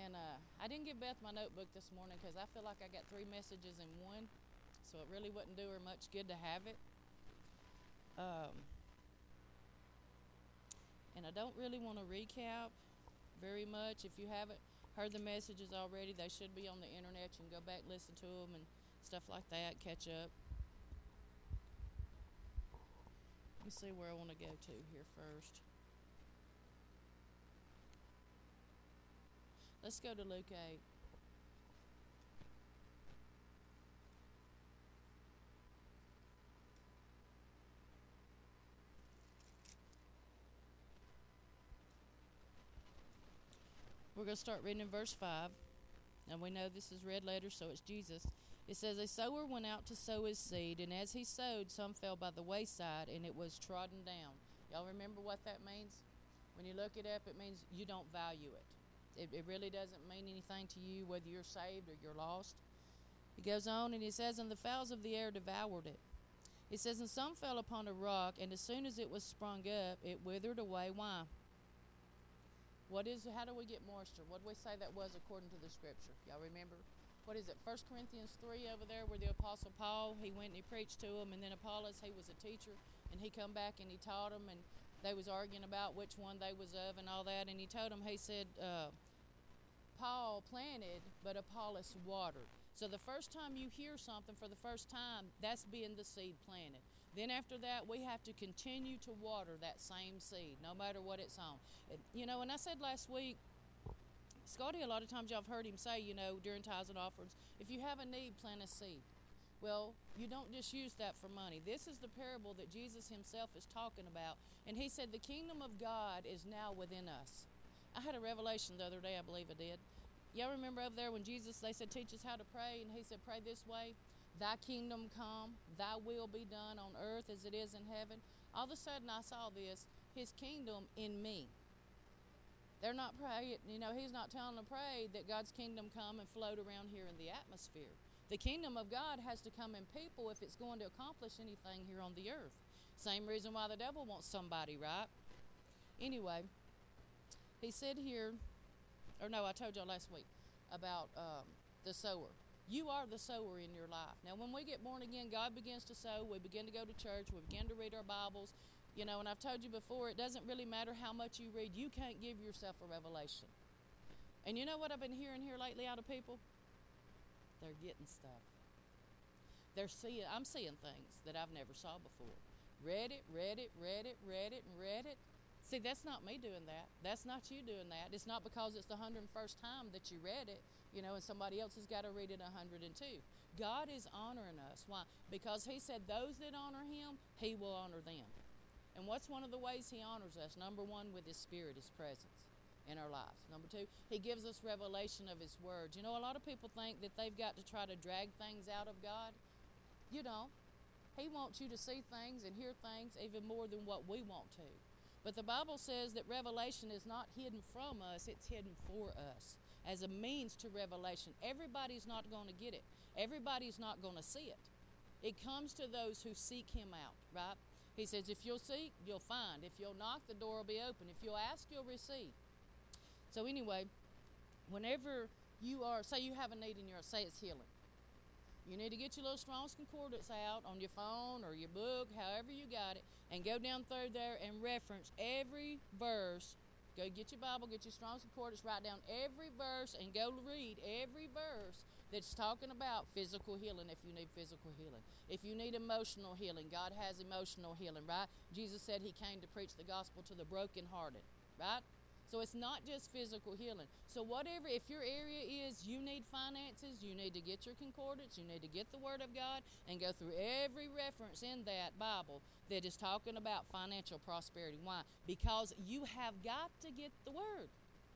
And I didn't give Beth my notebook this morning because I feel like I got 3 messages in one, so it really wouldn't do her much good to have it. And I don't really want to recap very much. If you haven't heard the messages already, they should be on the internet. You can go back, listen to them, and stuff like that, catch up. Let me see where I want to go to here first. Let's go to Luke 8. We're going to start reading in verse 5. And we know this is red letters, so it's Jesus. It says, "A sower went out to sow his seed, and as he sowed, some fell by the wayside, and it was trodden down." Y'all remember what that means? When you look it up, it means you don't value it. It really doesn't mean anything to you, whether you're saved or you're lost. He goes on, and he says, "And the fowls of the air devoured it." It says, "And some fell upon a rock, and as soon as it was sprung up, it withered away." Why? How do we get moisture? What did we say that was according to the scripture? Y'all remember? What is it? 1 Corinthians 3 over there where the Apostle Paul, he went and he preached to them, and then Apollos, he was a teacher, and he come back and he taught them, and they was arguing about which one they was of and all that, and he told them, he said, Paul planted, but Apollos watered. So the first time you hear something for the first time, that's being the seed planted. Then after that, we have to continue to water that same seed, no matter what it's on. And I said last week, Scotty, a lot of times y'all have heard him say, during tithes and offerings, if you have a need, plant a seed. Well, you don't just use that for money. This is the parable that Jesus himself is talking about. And he said, the kingdom of God is now within us. I had a revelation the other day, I believe I did. Y'all remember over there when Jesus, they said, teach us how to pray, and he said, pray this way. Thy kingdom come, thy will be done on earth as it is in heaven. All of a sudden I saw this, his kingdom in me. They're not praying, he's not telling them to pray that God's kingdom come and float around here in the atmosphere. The kingdom of God has to come in people if it's going to accomplish anything here on the earth. Same reason why the devil wants somebody, right? Anyway, he said here, I told y'all last week about the sower. You are the sower in your life. Now, when we get born again, God begins to sow. We begin to go to church. We begin to read our Bibles. And I've told you before, it doesn't really matter how much you read. You can't give yourself a revelation. And you know what I've been hearing here lately out of people? They're getting stuff. I'm seeing things that I've never saw before. Read it. See, that's not me doing that. That's not you doing that. It's not because it's the 101st time that you read it, and somebody else has got to read it 102. God is honoring us. Why? Because he said those that honor him, he will honor them. And what's one of the ways he honors us? Number one, with his spirit, his presence in our lives. Number two, he gives us revelation of his words. A lot of people think that they've got to try to drag things out of God. You don't. He wants you to see things and hear things even more than what we want to. But the Bible says that revelation is not hidden from us, it's hidden for us as a means to revelation. Everybody's not going to get it. Everybody's not going to see it. It comes to those who seek him out, right? He says, if you'll seek, you'll find. If you'll knock, the door will be open. If you'll ask, you'll receive. So anyway, whenever you say you have a need in say it's healing. You need to get your little Strong's Concordance out on your phone or your book, however you got it, and go down through there and reference every verse. Go get your Bible, get your Strong's Concordance, write down every verse, and go read every verse that's talking about physical healing if you need physical healing. If you need emotional healing, God has emotional healing, right? Jesus said he came to preach the gospel to the brokenhearted, right? So it's not just physical healing. So if your area is you need finances, you need to get your concordance, you need to get the Word of God and go through every reference in that Bible that is talking about financial prosperity. Why? Because you have got to get the Word.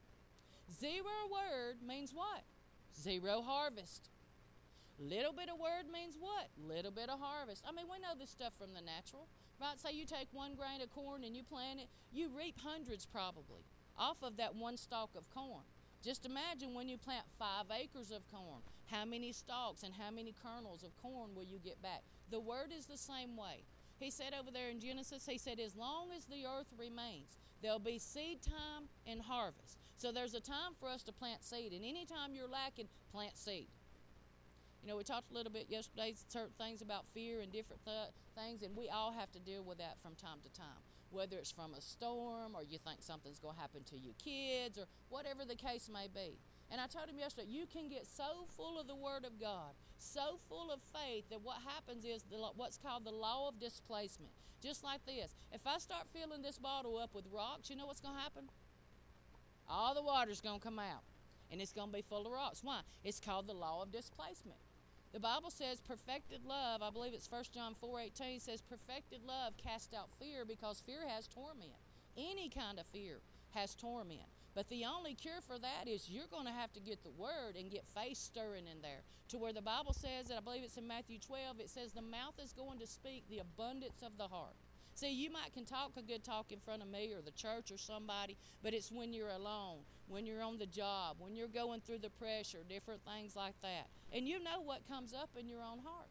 Zero word means what? Zero harvest. Little bit of word means what? Little bit of harvest. We know this stuff from the natural, right? Say you take 1 grain of corn and you plant it, you reap hundreds probably off of that 1 stalk of corn. Just imagine when you plant 5 acres of corn, how many stalks and how many kernels of corn will you get back? The word is the same way. He said over there in Genesis, he said, as long as the earth remains, there'll be seed time and harvest. So there's a time for us to plant seed. And anytime you're lacking, plant seed. You know, we talked a little bit yesterday, certain things about fear and different things, and we all have to deal with that from time to time. Whether it's from a storm or you think something's going to happen to your kids or whatever the case may be. And I told him yesterday, you can get so full of the Word of God, so full of faith that what happens is what's called the law of displacement. Just like this. If I start filling this bottle up with rocks, you know what's going to happen? All the water's going to come out, and it's going to be full of rocks. Why? It's called the law of displacement. The Bible says perfected love, I believe it's 1 John 4:18, says perfected love casts out fear because fear has torment. Any kind of fear has torment. But the only cure for that is you're going to have to get the Word and get faith stirring in there. To where the Bible says, and I believe it's in Matthew 12, it says the mouth is going to speak the abundance of the heart. See, you can talk a good talk in front of me or the church or somebody, but it's when you're alone, when you're on the job, when you're going through the pressure, different things like that. And you know what comes up in your own heart.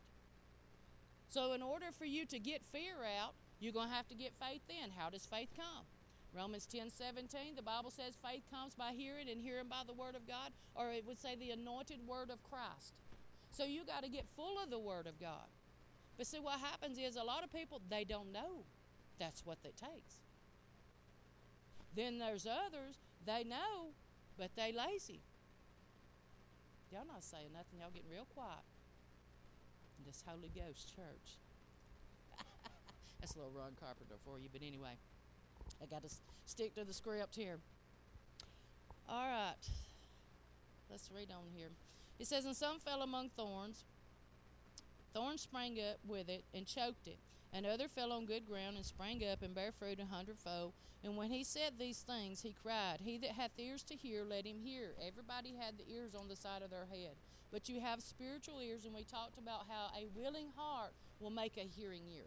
So in order for you to get fear out, you're going to have to get faith in. How does faith come? Romans 10:17, the Bible says faith comes by hearing and hearing by the Word of God, or it would say the anointed Word of Christ. So you got to get full of the Word of God. But see, what happens is a lot of people, they don't know that's what it takes. Then there's others, they know, but they lazy. Y'all not saying nothing. Y'all getting real quiet in this Holy Ghost church. That's a little Ron Carpenter for you, but anyway, I got to stick to the script here. All right, let's read on here. It says, and some fell among thorns. Thorns sprang up with it and choked it. And other fell on good ground and sprang up and bare fruit 100-fold. And when he said these things, he cried, he that hath ears to hear, let him hear. Everybody had the ears on the side of their head. But you have spiritual ears, and we talked about how a willing heart will make a hearing ear.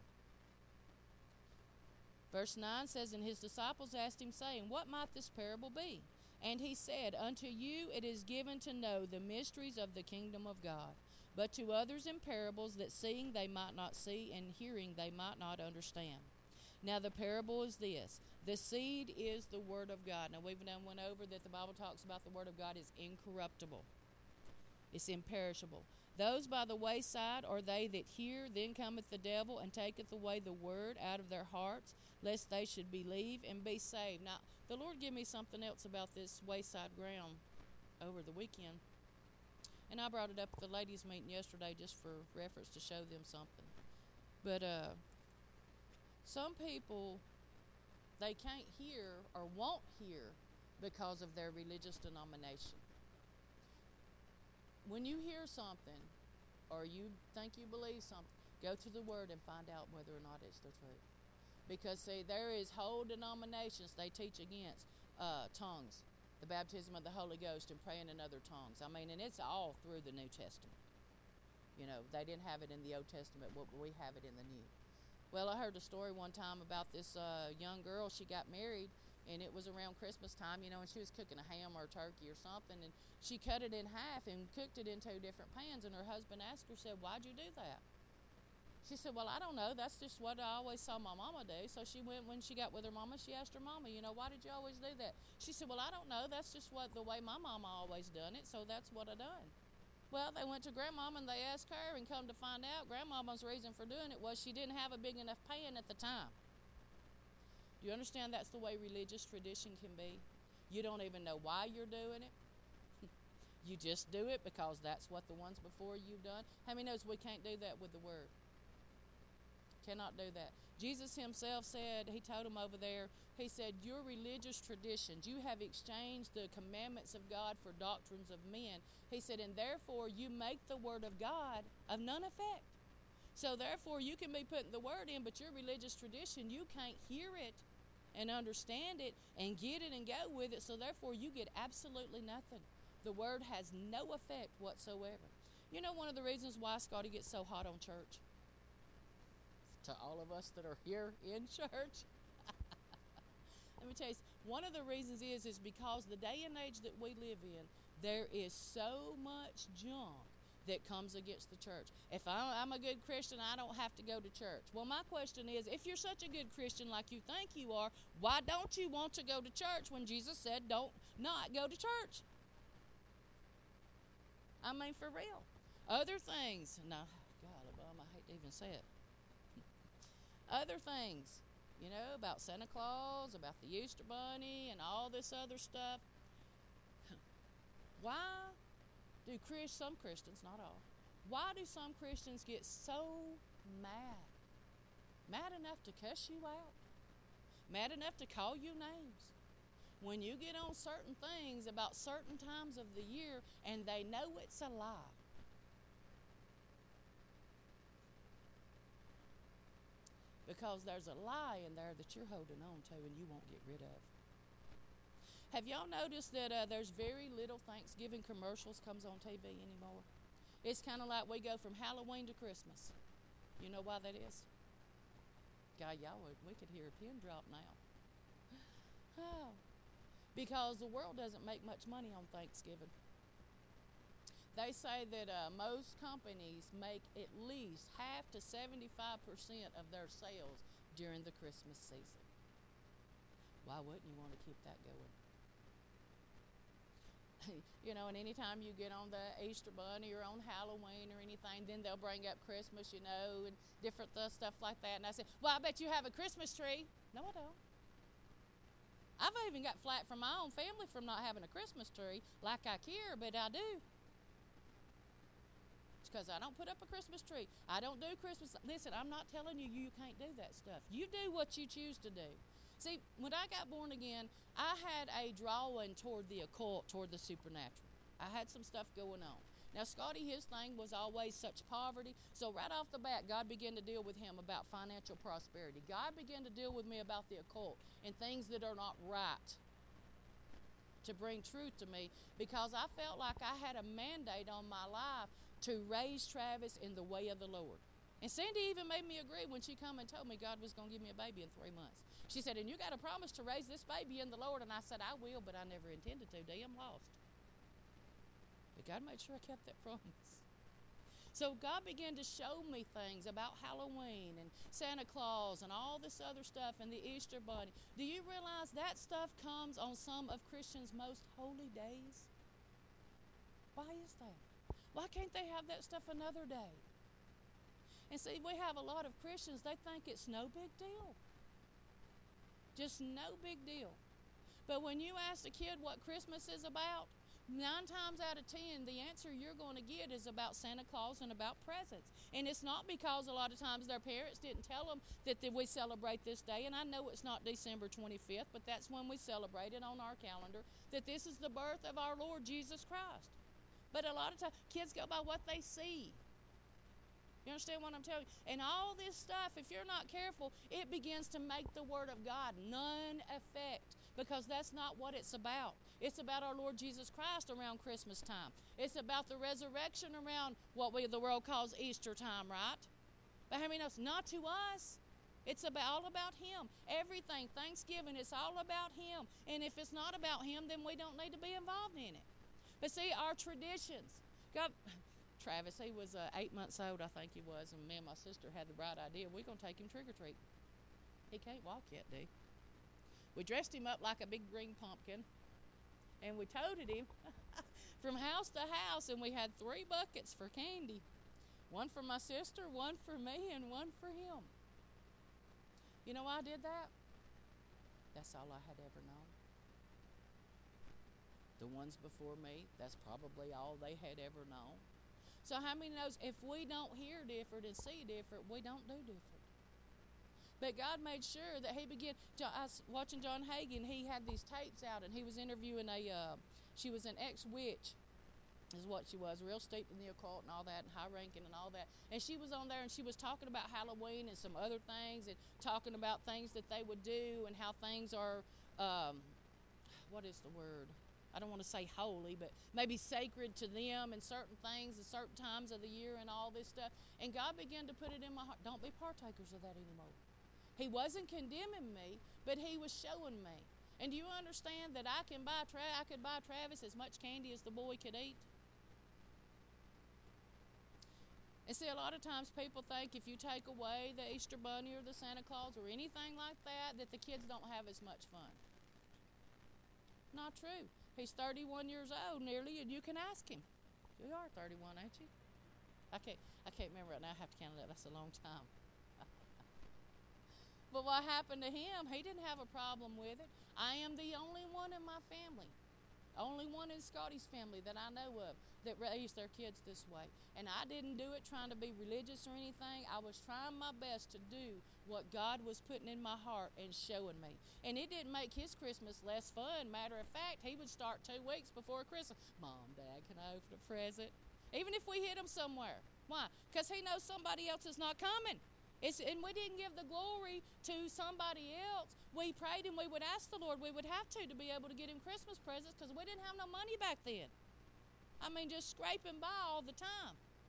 Verse 9 says, and his disciples asked him, saying, what might this parable be? And he said, unto you it is given to know the mysteries of the kingdom of God. But to others in parables, that seeing they might not see, and hearing they might not understand. Now the parable is this. The seed is the Word of God. Now we've went over that the Bible talks about the Word of God is incorruptible. It's imperishable. Those by the wayside are they that hear, then cometh the devil, and taketh away the Word out of their hearts, lest they should believe and be saved. Now, the Lord gave me something else about this wayside ground over the weekend. And I brought it up at the ladies' meeting yesterday just for reference to show them something. But some people, they can't hear or won't hear because of their religious denomination. When you hear something or you think you believe something, go to the Word and find out whether or not it's the truth. Because, see, there is whole denominations they teach against tongues. The baptism of the Holy Ghost and praying in other tongues. I mean, and it's all through the New Testament. You know, they didn't have it in the Old Testament, but we have it in the New. Well, I heard a story one time about this young girl. She got married, and it was around Christmas time, you know, and she was cooking a ham or a turkey or something, and she cut it in half and cooked it in 2 different pans, and her husband asked her, said, why'd you do that? She said, well, I don't know. That's just what I always saw my mama do. So she went, when she got with her mama, she asked her mama, you know, why did you always do that? She said, well, I don't know. That's just the way my mama always done it, so that's what I done. Well, they went to Grandmama and they asked her, and come to find out, Grandmama's reason for doing it was she didn't have a big enough pan at the time. Do you understand that's the way religious tradition can be? You don't even know why you're doing it. You just do it because that's what the ones before you've done. How many knows we can't do that with the Word? Cannot do that. Jesus himself said, he told them over there, he said, your religious traditions, you have exchanged the commandments of God for doctrines of men. He said, and therefore you make the Word of God of none effect. So therefore you can be putting the Word in, but your religious tradition, you can't hear it and understand it and get it and go with it. So therefore you get absolutely nothing. The Word has no effect whatsoever. You know one of the reasons why Scotty gets so hot on church? To all of us that are here in church. Let me tell you, one of the reasons is because the day and age that we live in, there is so much junk that comes against the church. If I'm a good Christian, I don't have to go to church. Well, my question is, if you're such a good Christian like you think you are, why don't you want to go to church when Jesus said, don't not go to church. I mean, for real. Other things, no, golly, I hate to even say it. Other things, about Santa Claus, about the Easter Bunny, and all this other stuff. Why do some Christians, not all, why do some Christians get so mad? Mad enough to cuss you out? Mad enough to call you names? When you get on certain things about certain times of the year and they know it's a lie. Because there's a lie in there that you're holding on to and you won't get rid of. Have y'all noticed that there's very little Thanksgiving commercials comes on TV anymore? It's kind of like we go from Halloween to Christmas. You know why that is? God, we could hear a pin drop now. Oh, because the world doesn't make much money on Thanksgiving. They say that most companies make at least half to 75% of their sales during the Christmas season. Why wouldn't you want to keep that going? And anytime you get on the Easter Bunny or on Halloween or anything, then they'll bring up Christmas, and different stuff like that. And I said, well, I bet you have a Christmas tree. No, I don't. I've even got flack from my own family from not having a Christmas tree, like I care, but I do. It's because I don't put up a Christmas tree. I don't do Christmas. Listen, I'm not telling you can't do that stuff. You do what you choose to do. See, when I got born again, I had a drawing toward the occult, toward the supernatural. I had some stuff going on. Now, Scotty, his thing was always such poverty. So right off the bat, God began to deal with him about financial prosperity. God began to deal with me about the occult and things that are not right, to bring truth to me, because I felt like I had a mandate on my life to raise Travis in the way of the Lord. And Sandy even made me agree when she come and told me God was going to give me a baby in 3 months. She said, and you got a promise to raise this baby in the Lord. And I said, I will, but I never intended to. I'm lost. But God made sure I kept that promise. So God began to show me things about Halloween and Santa Claus and all this other stuff and the Easter Bunny. Do you realize that stuff comes on some of Christians' most holy days? Why is that? Why can't they have that stuff another day? And see, we have a lot of Christians, they think it's no big deal. Just no big deal. But when you ask a kid what Christmas is about, 9 times out of 10, the answer you're going to get is about Santa Claus and about presents. And it's not because a lot of times their parents didn't tell them that we celebrate this day. And I know it's not December 25th, but that's when we celebrate it on our calendar, that this is the birth of our Lord Jesus Christ. But a lot of times, kids go by what they see. You understand what I'm telling you? And all this stuff, if you're not careful, it begins to make the Word of God none effect, because that's not what it's about. It's about our Lord Jesus Christ around Christmas time. It's about the resurrection around what the world calls Easter time, right? But how many knows? Not to us. It's all about Him. Everything, Thanksgiving, it's all about Him. And if it's not about Him, then we don't need to be involved in it. But see, our traditions, Travis, he was 8 months old, I think he was, and me and my sister had the bright idea, we're going to take him trick-or-treat. He can't walk yet, dude. We dressed him up like a big green pumpkin, and we toted him from house to house, and we had 3 buckets for candy. One for my sister, one for me, and one for him. You know why I did that? That's all I had ever known. The ones before me, that's probably all they had ever known. So how many knows if we don't hear different and see different, we don't do different? But God made sure that He began. I was watching John Hagin. He had these tapes out, and he was interviewing she was an ex-witch, is what she was, real steeped in the occult and all that, and high ranking and all that. And she was on there, and she was talking about Halloween and some other things, and talking about things that they would do and how things are, what is the word? I don't want to say holy, but maybe sacred to them and certain things at certain times of the year and all this stuff. And God began to put it in my heart, don't be partakers of that anymore. He wasn't condemning me, but He was showing me. And do you understand that I could buy Travis as much candy as the boy could eat? And see, a lot of times people think if you take away the Easter Bunny or the Santa Claus or anything like that, that the kids don't have as much fun. Not true. He's 31 years old nearly, and you can ask him. You are 31, ain't you? I can't remember right now. I have to count it up. That's a long time. But what happened to him, he didn't have a problem with it. I am the only one in my family, only one in Scotty's family that I know of that raised their kids this way. And I didn't do it trying to be religious or anything. I was trying my best to do what God was putting in my heart and showing me. And it didn't make his Christmas less fun. Matter of fact, he would start 2 weeks before Christmas. Mom, Dad, can I open a present? Even if we hid him somewhere. Why? Because he knows somebody else is not coming. And we didn't give the glory to somebody else. We prayed and we would ask the Lord we would have to be able to get him Christmas presents because we didn't have no money back then. I mean, just scraping by all the time.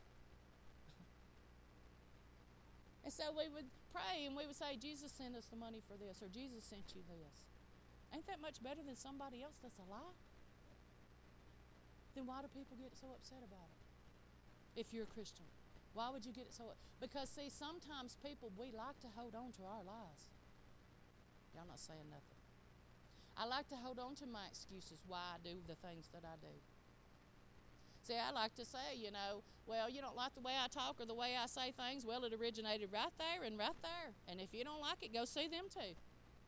And so we would pray and we would say, Jesus sent us the money for this, or Jesus sent you this. Ain't that much better than somebody else that's a lie? Then why do people get so upset about it? If you're a Christian, why would you get it so? Because, see, sometimes people, we like to hold on to our lies. Y'all not saying nothing. I like to hold on to my excuses why I do the things that I do. See, I like to say, well, you don't like the way I talk or the way I say things. Well, it originated right there and right there. And if you don't like it, go see them too.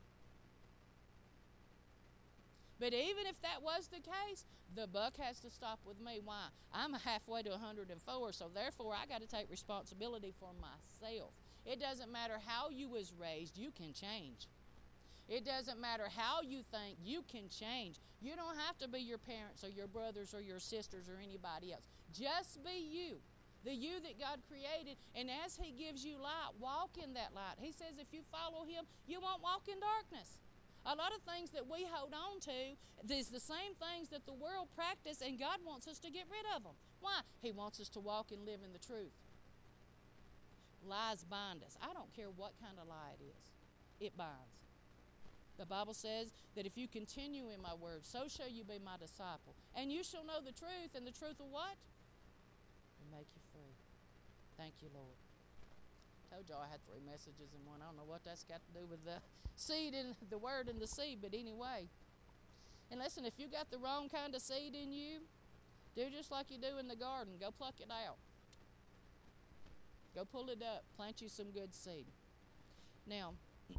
But even if that was the case, the buck has to stop with me. Why? I'm halfway to 104, so therefore I got to take responsibility for myself. It doesn't matter how you was raised, you can change. It doesn't matter how you think, you can change. You don't have to be your parents or your brothers or your sisters or anybody else. Just be you, the you that God created. And as he gives you light, walk in that light. He says if you follow him, you won't walk in darkness. A lot of things that we hold on to is the same things that the world practice, and God wants us to get rid of them. Why? He wants us to walk and live in the truth. Lies bind us. I don't care what kind of lie it is. It binds. The Bible says that if you continue in my word, so shall you be my disciple. And you shall know the truth, and the truth will what? Will make you free. Thank you, Lord. Told y'all I had 3 messages in one. I don't know what that's got to do with the seed and the word and the seed, but anyway. And listen, if you got the wrong kind of seed in you, do just like you do in the garden. Go pluck it out. Go pull it up. Plant you some good seed. Now,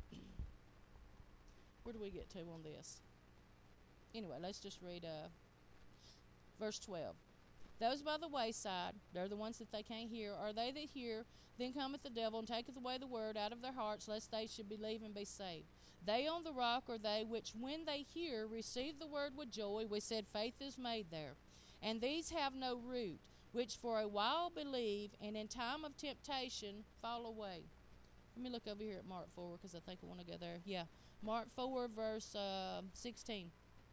where do we get to on this? Anyway, let's just read verse 12. Those by the wayside, they're the ones that they can't hear, are they that hear, then cometh the devil and taketh away the word out of their hearts, lest they should believe and be saved. They on the rock are they which, when they hear, receive the word with joy. We said faith is made there. And these have no root, which for a while believe, and in time of temptation fall away. Let me look over here at Mark 4, because I think I want to go there. Yeah, Mark 4, verse 16.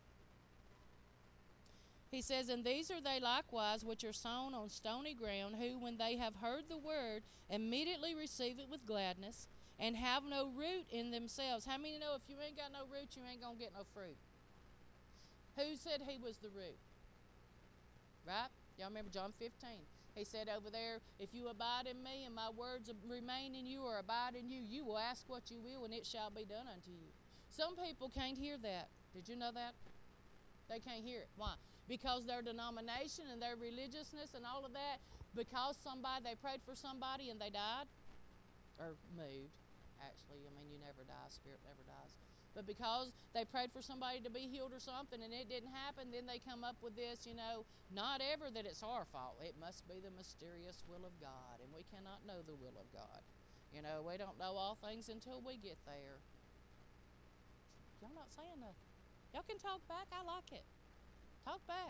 He says, and these are they likewise which are sown on stony ground, who, when they have heard the word, immediately receive it with gladness, and have no root in themselves. How many know if you ain't got no root, you ain't going to get no fruit? Who said he was the root? Right? Y'all remember John 15. He said over there, if you abide in me and my words remain in you or abide in you, you will ask what you will and it shall be done unto you. Some people can't hear that. Did you know that? They can't hear it. Why? Because their denomination and their religiousness and all of that, because they prayed for somebody and they died, or moved, actually. I mean, you never die, spirit never dies. But because they prayed for somebody to be healed or something and it didn't happen, then they come up with this, not ever that it's our fault. It must be the mysterious will of God, and we cannot know the will of God. We don't know all things until we get there. Y'all not saying nothing. Y'all can talk back. I like it. Talk back.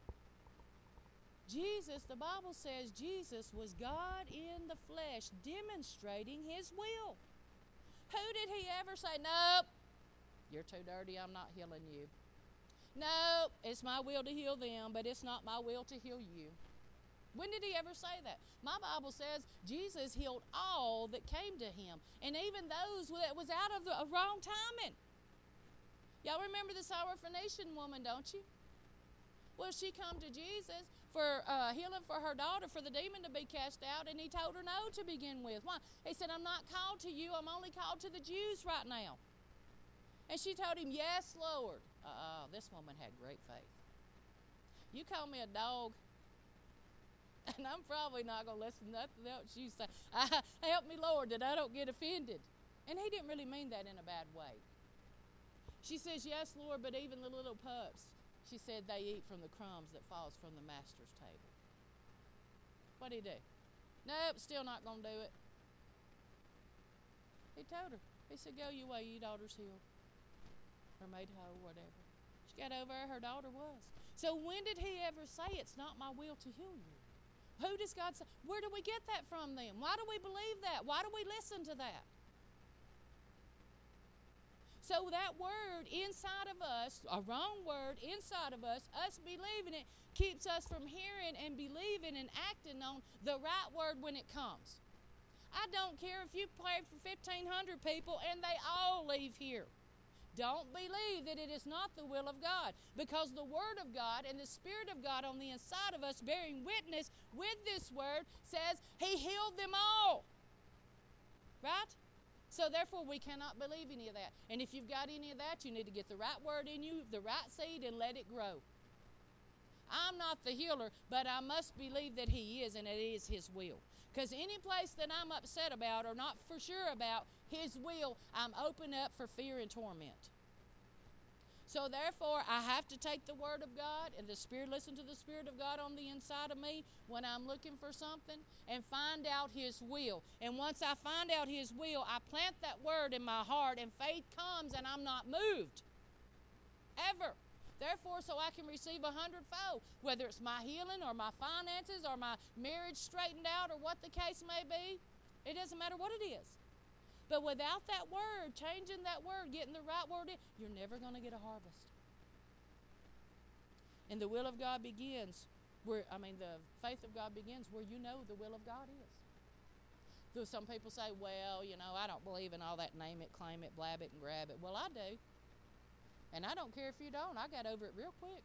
Jesus, the Bible says Jesus was God in the flesh, demonstrating his will. Who did he ever say, nope, you're too dirty, I'm not healing you? Nope, it's my will to heal them, but it's not my will to heal you. When did he ever say that? My Bible says Jesus healed all that came to him, and even those that was out of the wrong timing. Y'all remember the Syrophoenician woman, don't you? Well, she come to Jesus for healing for her daughter, for the demon to be cast out, and he told her no to begin with. Why? He said, I'm not called to you, I'm only called to the Jews right now. And she told him, yes, Lord. This woman had great faith. You call me a dog, and I'm probably not going to listen to nothing else you say. Help me, Lord, that I don't get offended. And he didn't really mean that in a bad way. She says, yes, Lord, but even the little pups, she said, they eat from the crumbs that falls from the master's table. What did he do? Nope, still not going to do it. He told her. He said, go your way, your daughter's healed. Or made whole, whatever. She got over there, her daughter was. So when did he ever say, it's not my will to heal you? Who does God say? Where do we get that from then? Why do we believe that? Why do we listen to that? So that word inside of us, a wrong word inside of us believing it, keeps us from hearing and believing and acting on the right word when it comes. I don't care if you prayed for 1,500 people and they all leave here. Don't believe that it is not the will of God, because the Word of God and the Spirit of God on the inside of us bearing witness with this Word says He healed them all. Right? So therefore, we cannot believe any of that. And if you've got any of that, you need to get the right word in you, the right seed, and let it grow. I'm not the healer, but I must believe that He is, and it is His will. Because any place that I'm upset about or not for sure about His will, I'm open up for fear and torment. So therefore, I have to take the Word of God and the Spirit, listen to the Spirit of God on the inside of me when I'm looking for something, and find out His will. And once I find out His will, I plant that Word in my heart, and faith comes, and I'm not moved. Ever. Therefore, so I can receive 100-fold, whether it's my healing or my finances or my marriage straightened out or what the case may be. It doesn't matter what it is. But without that word, changing that word, getting the right word in, you're never going to get a harvest. And the will of God begins the faith of God begins where you know the will of God is. Though some people say, well, I don't believe in all that name it, claim it, blab it, and grab it. Well, I do. And I don't care if you don't. I got over it real quick.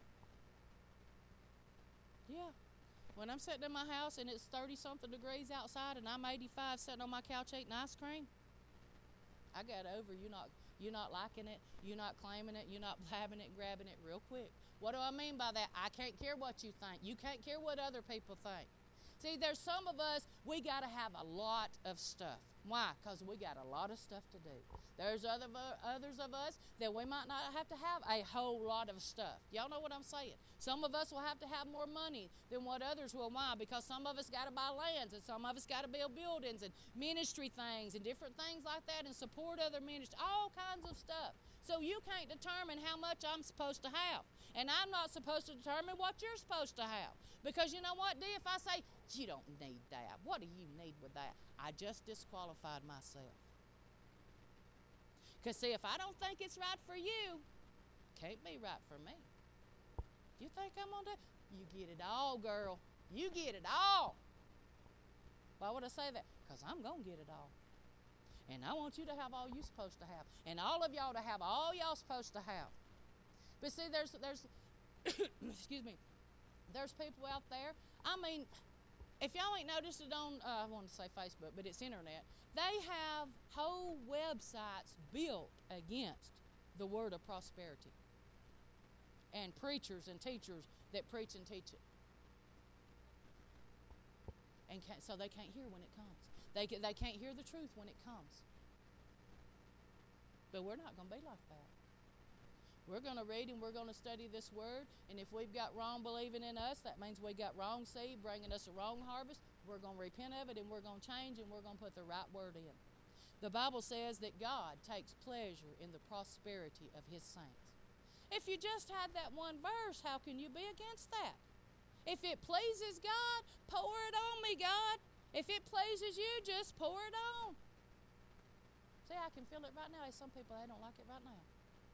Yeah. When I'm sitting in my house and it's 30-something degrees outside and I'm 85 sitting on my couch eating ice cream, I got over you not liking it, you not claiming it, you not blabbing it, grabbing it real quick. What do I mean by that? I can't care what you think. You can't care what other people think. See, there's some of us, we got to have a lot of stuff. Why? Because we got a lot of stuff to do. There's others of us that we might not have to have a whole lot of stuff. Y'all know what I'm saying? Some of us will have to have more money than what others will. Why? Because some of us got to buy lands, and some of us got to build buildings and ministry things and different things like that, and support other ministries, all kinds of stuff. So you can't determine how much I'm supposed to have. And I'm not supposed to determine what you're supposed to have. Because you know what, Dee? If I say, you don't need that, what do you need with that? I just disqualified myself. Because, see, if I don't think it's right for you, it can't be right for me. You think I'm going to? You get it all, girl. You get it all. Why would I say that? Because I'm going to get it all. And I want you to have all you're supposed to have. And all of y'all to have all y'all supposed to have. But see, there's excuse me, there's people out there. I mean, if y'all ain't noticed it on, I want to say Facebook, but it's internet. They have whole websites built against the word of prosperity. And preachers and teachers that preach and teach it. And so they can't hear when it comes. They can't hear the truth when it comes. But we're not going to be like that. We're going to read and we're going to study this word. And if we've got wrong believing in us, that means we got wrong seed bringing us a wrong harvest. We're going to repent of it, and we're going to change, and we're going to put the right word in. The Bible says that God takes pleasure in the prosperity of His saints. If you just had that one verse, how can you be against that? If it pleases God, pour it on me, God. If it pleases you, just pour it on. See, I can feel it right now. There's some people, they don't like it right now.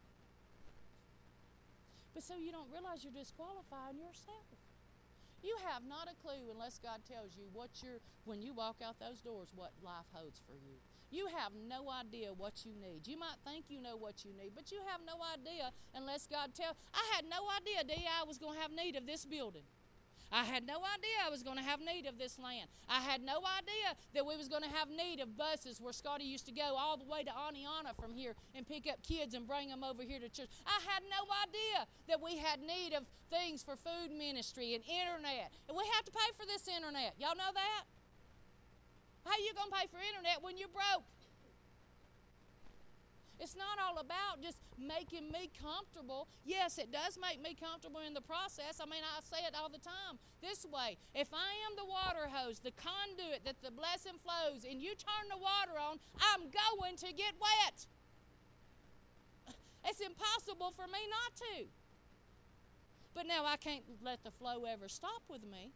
But so you don't realize you're disqualifying yourself. You have not a clue unless God tells you when you walk out those doors, what life holds for you. You have no idea what you need. You might think you know what you need, but you have no idea unless God tells. I had no idea, I was going to have need of this building. I had no idea I was going to have need of this land. I had no idea that we was going to have need of buses where Scotty used to go all the way to Aniana from here and pick up kids and bring them over here to church. I had no idea that we had need of things for food ministry and internet. And we have to pay for this internet. Y'all know that? How you going to pay for internet when you're broke? It's not all about just making me comfortable. Yes, it does make me comfortable in the process. I mean, I say it all the time this way. If I am the water hose, the conduit that the blessing flows, and you turn the water on, I'm going to get wet. It's impossible for me not to. But now I can't let the flow ever stop with me,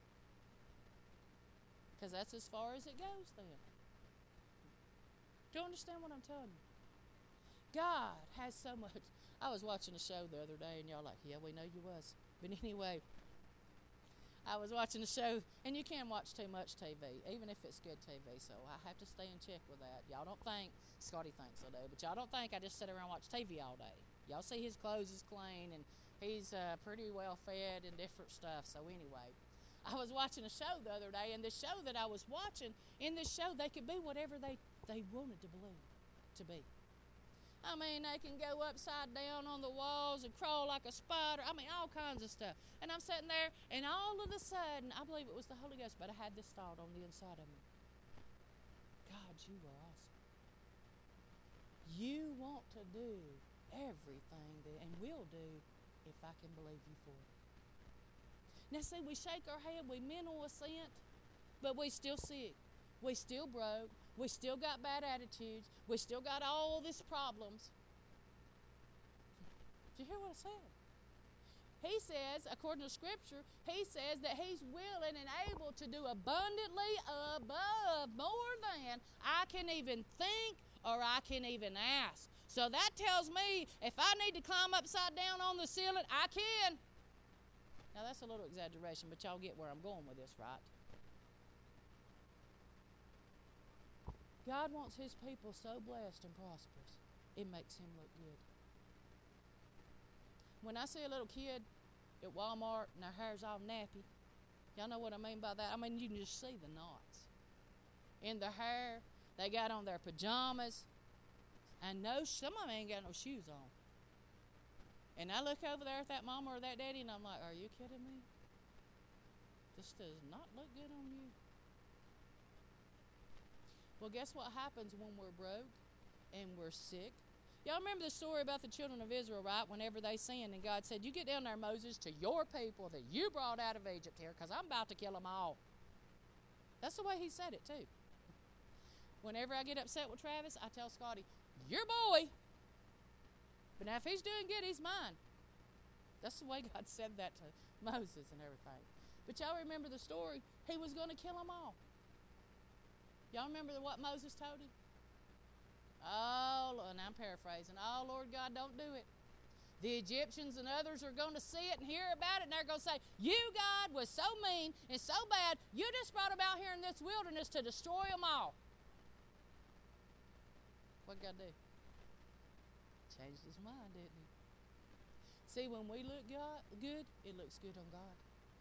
because that's as far as it goes then. Do you understand what I'm telling you? God has so much. I was watching a show the other day, and y'all like, yeah, we know you was. But anyway, I was watching a show, and you can't watch too much TV, even if it's good TV, so I have to stay in check with that. Y'all don't think, Scotty thinks I do, but y'all don't think I just sit around and watch TV all day. Y'all see his clothes is clean, and he's pretty well fed and different stuff. So anyway, I was watching a show the other day, and the show that I was watching, in this show, they could be whatever they wanted to believe to be. I mean, they can go upside down on the walls and crawl like a spider. I mean, all kinds of stuff. And I'm sitting there, and all of a sudden, I believe it was the Holy Ghost, but I had this thought on the inside of me. God, you are awesome. You want to do everything and will do if I can believe you for it. Now, see, we shake our head, we mental assent, but we still sick. We still broke. We still got bad attitudes. We still got all these problems. Did you hear what I said? He says, according to Scripture, he says that he's willing and able to do abundantly above, more than I can even think or I can even ask. So that tells me if I need to climb upside down on the ceiling, I can. Now that's a little exaggeration, but y'all get where I'm going with this, right? God wants his people so blessed and prosperous, it makes him look good. When I see a little kid at Walmart and their hair's all nappy, y'all know what I mean by that? I mean, you can just see the knots in their hair. They got on their pajamas, and some of them ain't got no shoes on. And I look over there at that mama or that daddy, and I'm like, are you kidding me? This does not look good on you. Well, guess what happens when we're broke and we're sick? Y'all remember the story about the children of Israel, right? Whenever they sinned, and God said, you get down there, Moses, to your people that you brought out of Egypt here, because I'm about to kill them all. That's the way he said it, too. Whenever I get upset with Travis, I tell Scotty, your boy. But now if he's doing good, he's mine. That's the way God said that to Moses and everything. But y'all remember the story? He was going to kill them all. Y'all remember what Moses told him? Oh, and I'm paraphrasing. Oh, Lord God, don't do it. The Egyptians and others are going to see it and hear about it, and they're going to say, you, God, was so mean and so bad, you just brought them out here in this wilderness to destroy them all. What did God do? Changed his mind, didn't he? See, when we look good, it looks good on God.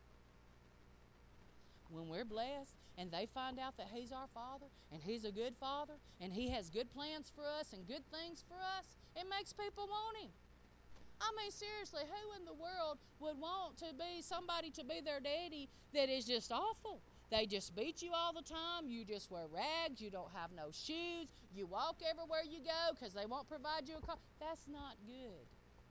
When we're blessed and they find out that he's our Father and he's a good Father and he has good plans for us and good things for us, it makes people want him. I mean, seriously, who in the world would want to be somebody to be their daddy that is just awful? They just beat you all the time. You just wear rags. You don't have no shoes. You walk everywhere you go because they won't provide you a car. That's not good.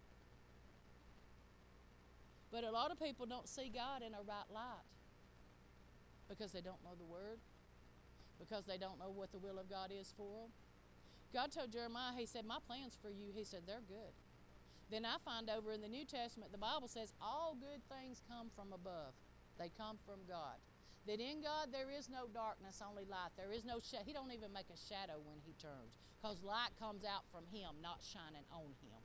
But a lot of people don't see God in a right light because they don't know the Word, because they don't know what the will of God is for them. God told Jeremiah, he said, my plans for you, he said, they're good. Then I find over in the New Testament, the Bible says all good things come from above. They come from God. That in God there is no darkness, only light. There is no shadow. He don't even make a shadow when he turns, because light comes out from him, not shining on him.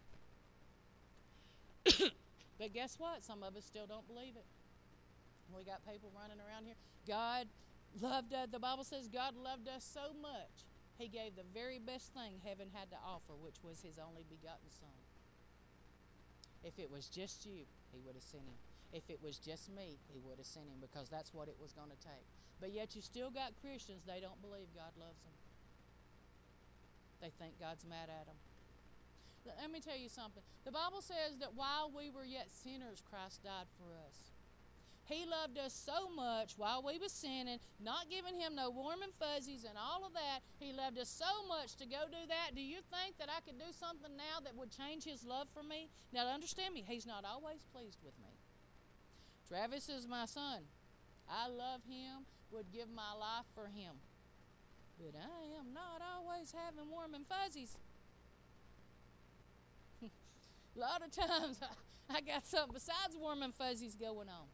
But guess what? Some of us still don't believe it. We got people running around here. God loved us. The Bible says God loved us so much, he gave the very best thing heaven had to offer, which was his only begotten Son. If it was just you, he would have sent him. If it was just me, he would have sent him, because that's what it was going to take. But yet you still got Christians, they don't believe God loves them. They think God's mad at them. Let me tell you something. The Bible says that while we were yet sinners, Christ died for us. He loved us so much while we were sinning, not giving him no warm and fuzzies and all of that. He loved us so much to go do that. Do you think that I could do something now that would change his love for me? Now, understand me, he's not always pleased with me. Travis is my son. I love him, would give my life for him. But I am not always having warm and fuzzies. A lot of times I got something besides warm and fuzzies going on.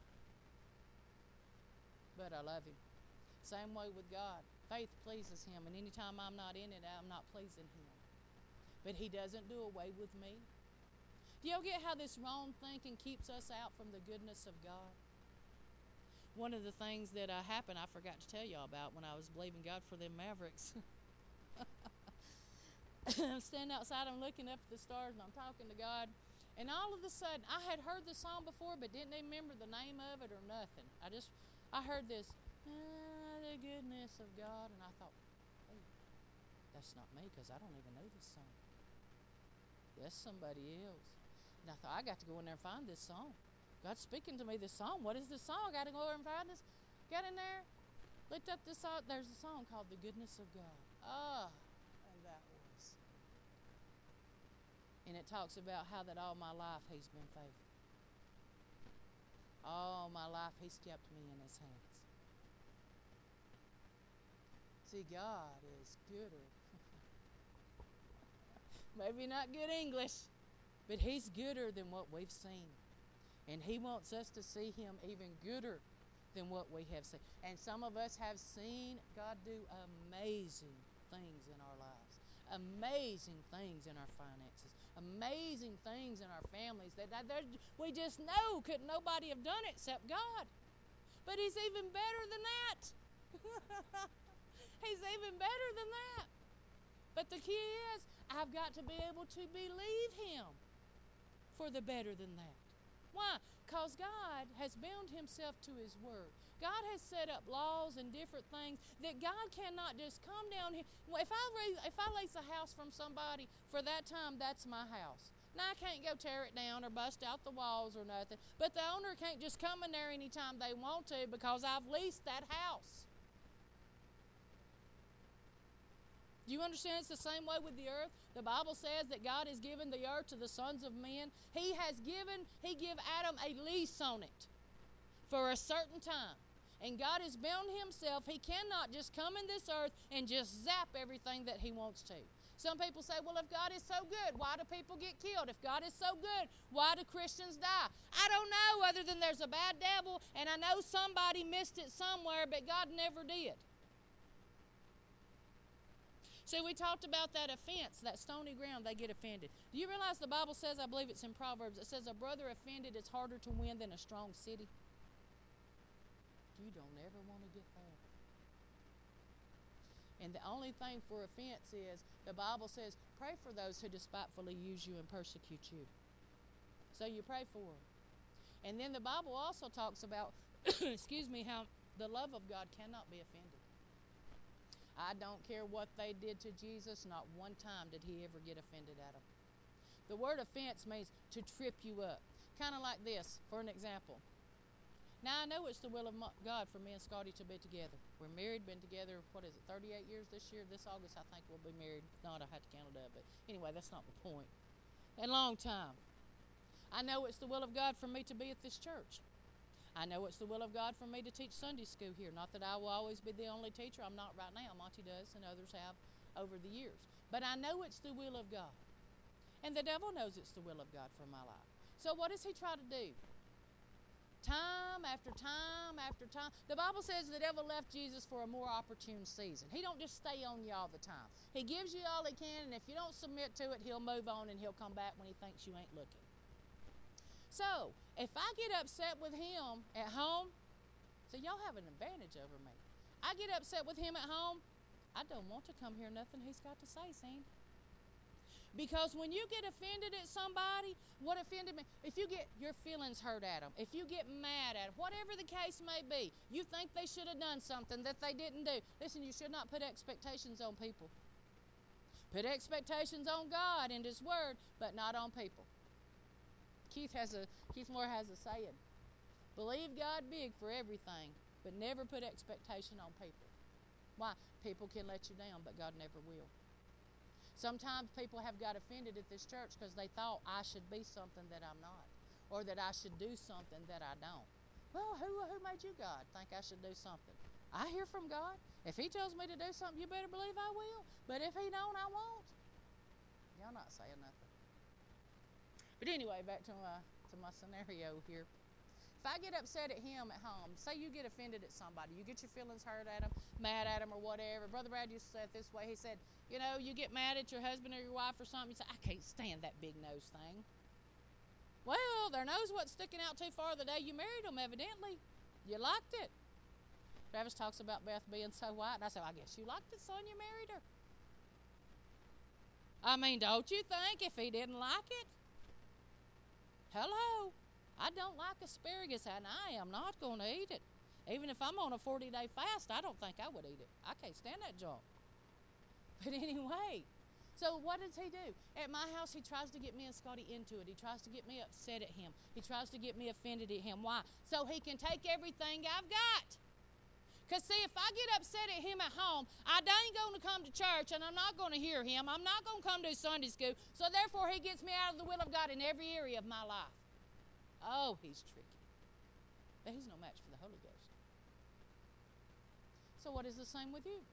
But I love him. Same way with God. Faith pleases him, and anytime I'm not in it, I'm not pleasing him. But he doesn't do away with me. Do y'all get how this wrong thinking keeps us out from the goodness of God? One of the things that happened, I forgot to tell y'all about when I was believing God for them Mavericks. I'm standing outside, I'm looking up at the stars, and I'm talking to God. And all of a sudden, I had heard the song before, but didn't even remember the name of it or nothing. I heard this, the goodness of God, and I thought, hey, that's not me, because I don't even know this song. That's somebody else. And I thought, I got to go in there and find this song. God's speaking to me this song. What is this song? I got to go over and find this. Got in there, looked up this song. There's a song called The Goodness of God. And that was. And it talks about how that all my life he's been faithful. All my life he's kept me in his hands. See, God is gooder. Maybe not good English, but he's gooder than what we've seen. And he wants us to see him even gooder than what we have seen. And some of us have seen God do amazing things in our lives. Amazing things in our finances. Amazing things in our families that we just know couldn't nobody have done it except God. But he's even better than that. He's even better than that. But the key is, I've got to be able to believe him for the better than that. Why? Because God has bound himself to his word. God has set up laws and different things that God cannot just come down here. Well, if I lease a house from somebody, for that time, that's my house. Now, I can't go tear it down or bust out the walls or nothing, but the owner can't just come in there anytime they want to because I've leased that house. Do you understand it's the same way with the earth? The Bible says that God has given the earth to the sons of men. He gave Adam a lease on it for a certain time. And God has bound himself. He cannot just come in this earth and just zap everything that he wants to. Some people say, well, if God is so good, why do people get killed? If God is so good, why do Christians die? I don't know, other than there's a bad devil, and I know somebody missed it somewhere, but God never did. See, we talked about that offense, that stony ground, they get offended. Do you realize the Bible says, I believe it's in Proverbs, it says a brother offended is harder to win than a strong city? You don't ever want to get there. And the only thing for offense is, the Bible says, pray for those who despitefully use you and persecute you. So you pray for them. And then the Bible also talks about, how the love of God cannot be offended. I don't care what they did to Jesus, not one time did he ever get offended at them. The word offense means to trip you up. Kind of like this, for an example. Now, I know it's the will of God for me and Scotty to be together. We're married, been together, 38 years this year? This August, I think we'll be married. If not, I have to count it up. But anyway, that's not the point. A long time. I know it's the will of God for me to be at this church. I know it's the will of God for me to teach Sunday school here. Not that I will always be the only teacher. I'm not right now. Monty does, and others have over the years. But I know it's the will of God. And the devil knows it's the will of God for my life. So what does he try to do? Time after time after time. The Bible says the devil left Jesus for a more opportune season. He don't just stay on you all the time. He gives you all he can, and if you don't submit to it, he'll move on and he'll come back when he thinks you ain't looking. So, if I get upset with him at home, so y'all have an advantage over me. I get upset with him at home, I don't want to come hear nothing he's got to say, see? Because when you get offended at somebody, what offended me? If you get your feelings hurt at them, if you get mad at them, whatever the case may be, you think they should have done something that they didn't do. Listen, you should not put expectations on people. Put expectations on God and His Word, but not on people. Keith Moore has a saying: believe God big for everything, but never put expectation on people. Why? People can let you down, but God never will. Sometimes people have got offended at this church because they thought I should be something that I'm not, or that I should do something that I don't. Well, who made you, God, think I should do something? I hear from God. If He tells me to do something, you better believe I will. But if He don't, I won't. Y'all not saying nothing. But anyway, back to my scenario here. If I get upset at him at home, say you get offended at somebody, you get your feelings hurt at him, mad at him or whatever. Brother Brad used to say it this way. He said, you know, you get mad at your husband or your wife or something, you say, I can't stand that big nose thing. Well, their nose wasn't sticking out too far the day you married them, evidently. You liked it. Travis talks about Beth being so white, and I said, I guess you liked it, son, you married her. I mean, don't you think if he didn't like it? Hello. I don't like asparagus, and I am not going to eat it. Even if I'm on a 40-day fast, I don't think I would eat it. I can't stand that junk. But anyway, so what does he do? At my house, he tries to get me and Scotty into it. He tries to get me upset at him. He tries to get me offended at him. Why? So he can take everything I've got. Because, see, if I get upset at him at home, I ain't going to come to church, and I'm not going to hear him. I'm not going to come to Sunday school. So, therefore, he gets me out of the will of God in every area of my life. Oh, he's tricky. But he's no match for the Holy Ghost. So what is the same with you?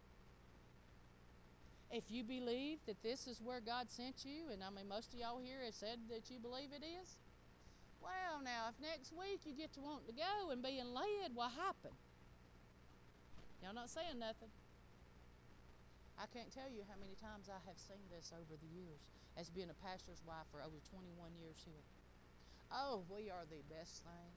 If you believe that this is where God sent you, and I mean most of y'all here have said that you believe it is, well, now, if next week you get to wanting to go and being led, what happened? Y'all not saying nothing. I can't tell you how many times I have seen this over the years as being a pastor's wife for over 21 years here. Oh, we are the best thing.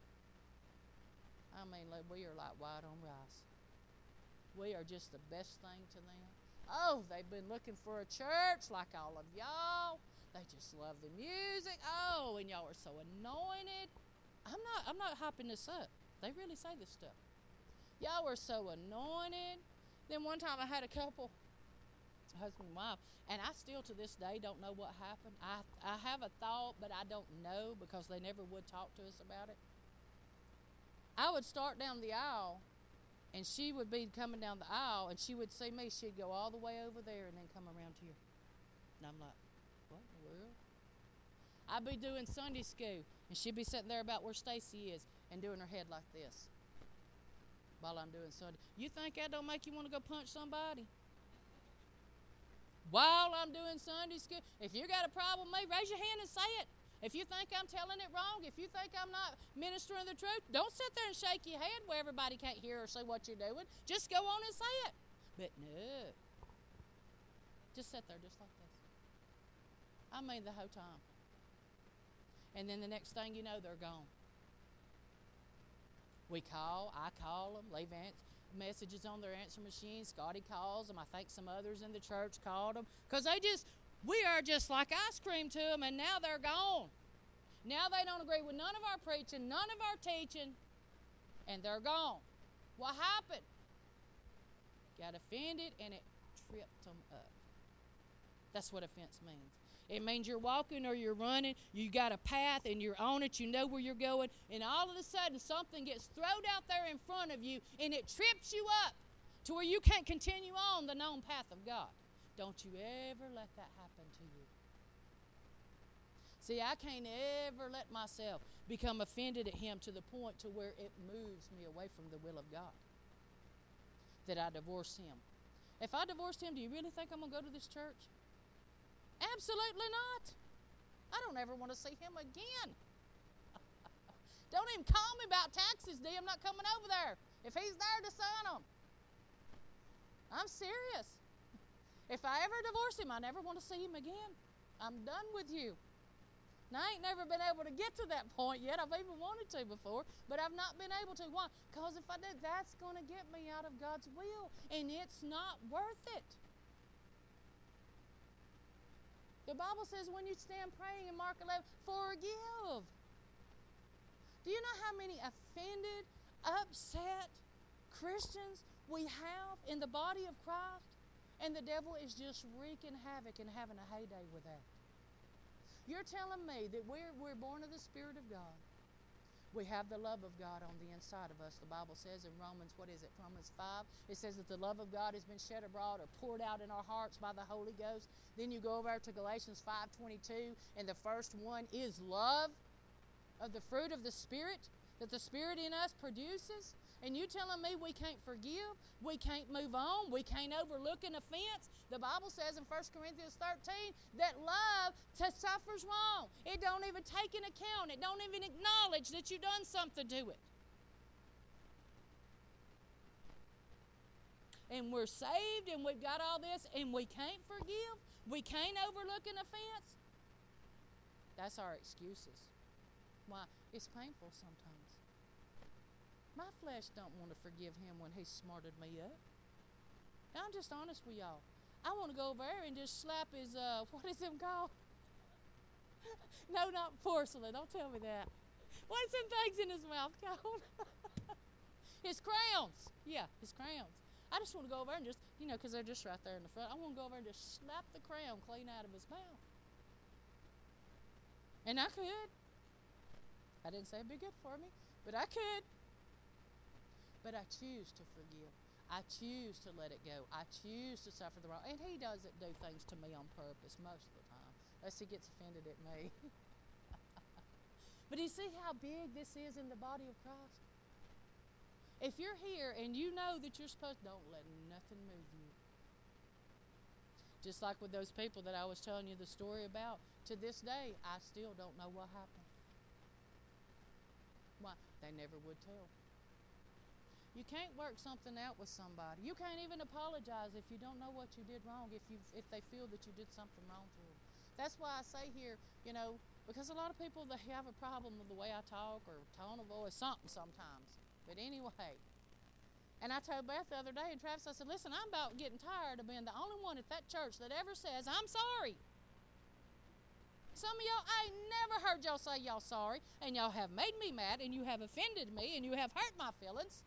I mean, we are like white on rice. We are just the best thing to them. Oh, they've been looking for a church like all of y'all. They just love the music. Oh, and y'all are so anointed. I'm not hyping this up. They really say this stuff. Y'all are so anointed. Then one time I had a couple, husband and wife, and I still to this day don't know what happened. I have a thought, but I don't know because they never would talk to us about it. I would start down the aisle, and she would be coming down the aisle, and she would see me. She'd go all the way over there and then come around here. And I'm like, what in the world? I'd be doing Sunday school, and she'd be sitting there about where Stacy is and doing her head like this while I'm doing Sunday. You think that don't make you want to go punch somebody? While I'm doing Sunday school, if you got a problem with me, raise your hand and say it. If you think I'm telling it wrong, if you think I'm not ministering the truth, don't sit there and shake your head where everybody can't hear or see what you're doing. Just go on and say it. But no. Just sit there just like this. I mean the whole time. And then the next thing you know, they're gone. I call them, leave messages on their answer machine. Scotty calls them. I think some others in the church called them. Because we are just like ice cream to them, and now they're gone. Now they don't agree with none of our preaching, none of our teaching, and they're gone. What happened? Got offended, and it tripped them up. That's what offense means. It means you're walking or you're running, you got a path and you're on it, you know where you're going, and all of a sudden something gets thrown out there in front of you and it trips you up to where you can't continue on the known path of God. Don't you ever let that happen to you. See, I can't ever let myself become offended at him to the point to where it moves me away from the will of God, that I divorce him. If I divorced him, do you really think I'm going to go to this church? Absolutely not. I don't ever want to see him again. Don't even call me about taxes, D. I'm not coming over there. If he's there to sign them. I'm serious. If I ever divorce him, I never want to see him again. I'm done with you. Now, I ain't never been able to get to that point yet. I've even wanted to before, but I've not been able to. Why? Because if I do, that's going to get me out of God's will, and it's not worth it. The Bible says when you stand praying in Mark 11, forgive. Do you know how many offended, upset Christians we have in the body of Christ? And the devil is just wreaking havoc and having a heyday with that. You're telling me that we're born of the Spirit of God. We have the love of God on the inside of us. The Bible says in Romans 5, it says that the love of God has been shed abroad or poured out in our hearts by the Holy Ghost. Then you go over to Galatians 5:22, and the first one is love, of the fruit of the Spirit that the Spirit in us produces. And you telling me we can't forgive, we can't move on, we can't overlook an offense? The Bible says in 1 Corinthians 13 that love suffers wrong. It don't even take into account, it don't even acknowledge that you done something to it. And we're saved and we've got all this and we can't forgive, we can't overlook an offense. That's our excuses. Why? It's painful sometimes. My flesh don't want to forgive him when he smarted me up. Now, I'm just honest with y'all. I want to go over there and just slap his, what is him called? No, not porcelain. Don't tell me that. What's them things in his mouth called? His crowns. Yeah, his crowns. I just want to go over there and just, because they're just right there in the front. I want to go over and just slap the crown clean out of his mouth. And I could. I didn't say it'd be good for me, but I could. But I choose to forgive. I choose to let it go. I choose to suffer the wrong. And he doesn't do things to me on purpose most of the time, unless he gets offended at me. But you see how big this is in the body of Christ? If you're here and you know that you're supposed, don't let nothing move you. Just like with those people that I was telling you the story about, to this day, I still don't know what happened. Why? They never would tell. You can't work something out with somebody. You can't even apologize if you don't know what you did wrong, if they feel that you did something wrong to them. That's why I say here, because a lot of people, they have a problem with the way I talk or tone of voice, something sometimes. But anyway, and I told Beth the other day, and Travis, I said, listen, I'm about getting tired of being the only one at that church that ever says, I'm sorry. Some of y'all, I ain't never heard y'all say y'all sorry, and y'all have made me mad, and you have offended me, and you have hurt my feelings.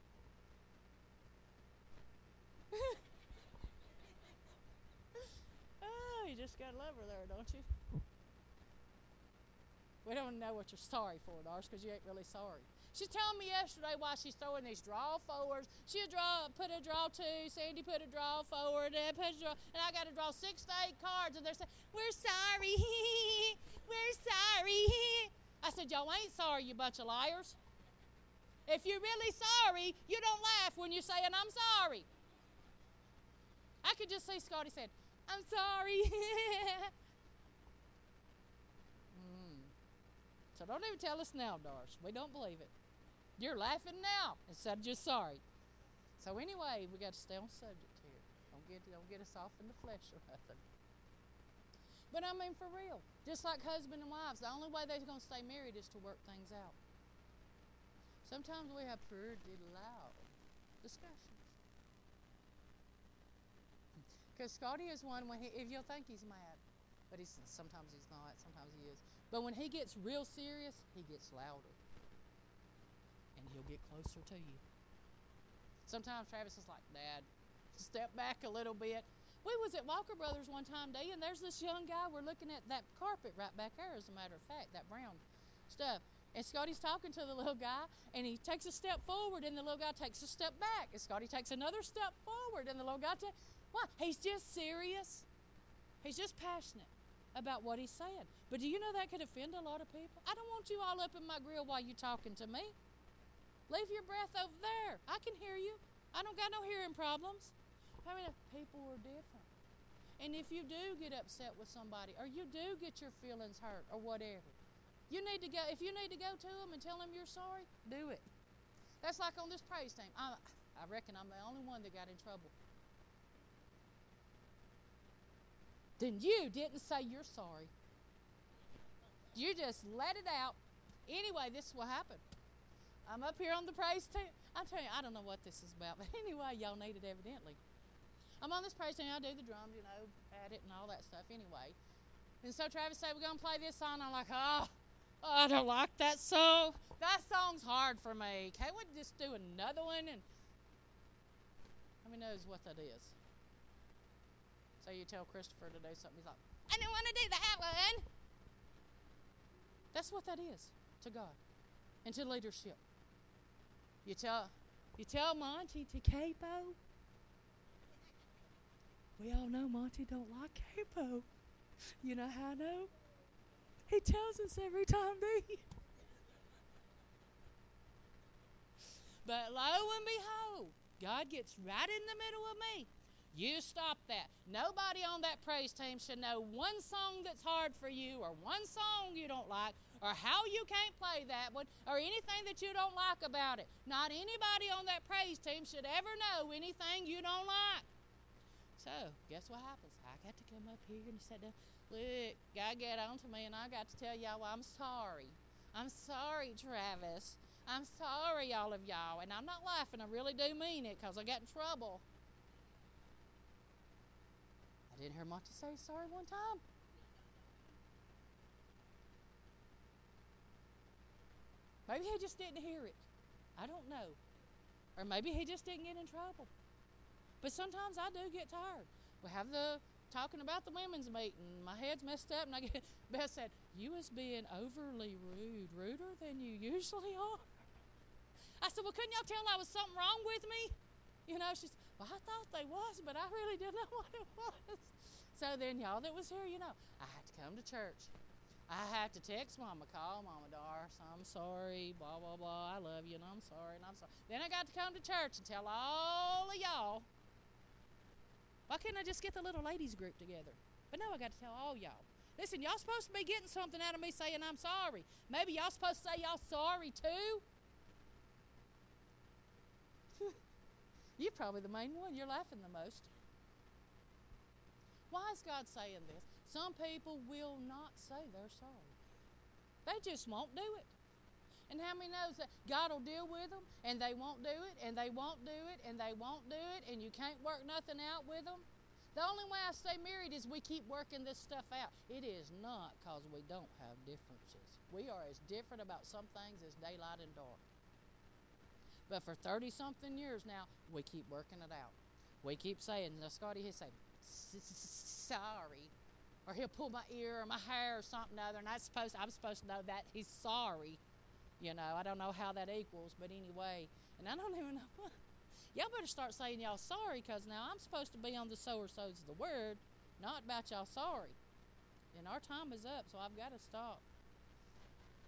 Oh, you just got to love her there, don't you? We don't know what you're sorry for, Darce, because you ain't really sorry. She's telling me yesterday why she's throwing these draw forwards. She'll put a draw 2, Sandy put a draw forward, and I got to draw 6 to 8 cards, and they're saying, we're sorry. We're sorry. I said, y'all ain't sorry, you bunch of liars. If you're really sorry, you don't laugh when you're saying, I'm sorry. I could just see Scotty saying, I'm sorry. So don't even tell us now, Darce. We don't believe it. You're laughing now instead of just sorry. So anyway, we got to stay on subject here. Don't get us off in the flesh or nothing. But I mean, for real, just like husband and wives, the only way they're going to stay married is to work things out. Sometimes we have pretty loud discussions. Because Scotty is one when if you'll think he's mad, but sometimes he's not, sometimes he is. But when he gets real serious, he gets louder. And he'll get closer to you. Sometimes Travis is like, Dad, step back a little bit. We was at Walker Brothers one time, and there's this young guy. We're looking at that carpet right back there, as a matter of fact, that brown stuff. And Scotty's talking to the little guy, and he takes a step forward, and the little guy takes a step back. And Scotty takes another step forward, and the little guy why? He's just serious. He's just passionate about what he's saying. But do you know that could offend a lot of people? I don't want you all up in my grill while you're talking to me. Leave your breath over there. I can hear you. I don't got no hearing problems. I mean, people are different. And if you do get upset with somebody, or you do get your feelings hurt, or whatever, if you need to go to them and tell them you're sorry, do it. That's like on this praise team. I reckon I'm the only one that got in trouble. Then you didn't say you're sorry. You just let it out. Anyway, this is what happened. I'm up here on the praise team. I'm telling you, I don't know what this is about, but anyway, y'all need it evidently. I'm on this praise team. I do the drums, pat it and all that stuff anyway. And so Travis said, we're going to play this song. I'm like, oh, I don't like that song. That song's hard for me. Can't we just do another one? And how many knows what that is? So you tell Christopher to do something. He's like, I don't want to do that one. That's what that is to God and to leadership. You tell Monty to capo. We all know Monty don't like capo. You know how I know? He tells us every time, do you? But lo and behold, God gets right in the middle of me. You stop that. Nobody on that praise team should know one song that's hard for you or one song you don't like or how you can't play that one or anything that you don't like about it. Not anybody on that praise team should ever know anything you don't like. So, guess what happens? I got to come up here and sit down. Look, God got on to me and I got to tell y'all, well, I'm sorry. I'm sorry, Travis. I'm sorry, all of y'all. And I'm not laughing. I really do mean it because I got in trouble. I didn't hear Monty say sorry one time. Maybe he just didn't hear it. I don't know. Or maybe he just didn't get in trouble. But sometimes I do get tired. We have the talking about the women's meeting. My head's messed up, and Beth said, you was being overly rude, ruder than you usually are. I said, well, couldn't y'all tell I was something wrong with me? You know, she said, well, I thought they was, but I really didn't know what it was. So then y'all that was here, you know, I had to come to church. I had to text Mama, call Mama Doris, I'm sorry, blah, blah, blah, I love you, and I'm sorry, and I'm sorry. Then I got to come to church and tell all of y'all. Why couldn't I just get the little ladies group together? But no, I got to tell all y'all. Listen, y'all supposed to be getting something out of me saying I'm sorry. Maybe y'all supposed to say y'all sorry too. You're probably the main one. You're laughing the most. Why is God saying this? Some people will not say they're sorry. They just won't do it. And how many knows that God will deal with them, and they won't do it, and they won't do it, and they won't do it, and you can't work nothing out with them? The only way I stay married is we keep working this stuff out. It is not because we don't have differences. We are as different about some things as daylight and dark. But for 30-something years now, we keep working it out. We keep saying, now Scotty, he'll say, sorry. Or he'll pull my ear or my hair or something other, and I'm supposed to know that he's sorry. You know, I don't know how that equals, but anyway. And I don't even know what. Y'all better start saying y'all sorry, because now I'm supposed to be on the so-or-so's of the word, not about y'all sorry. And our time is up, so I've got to stop.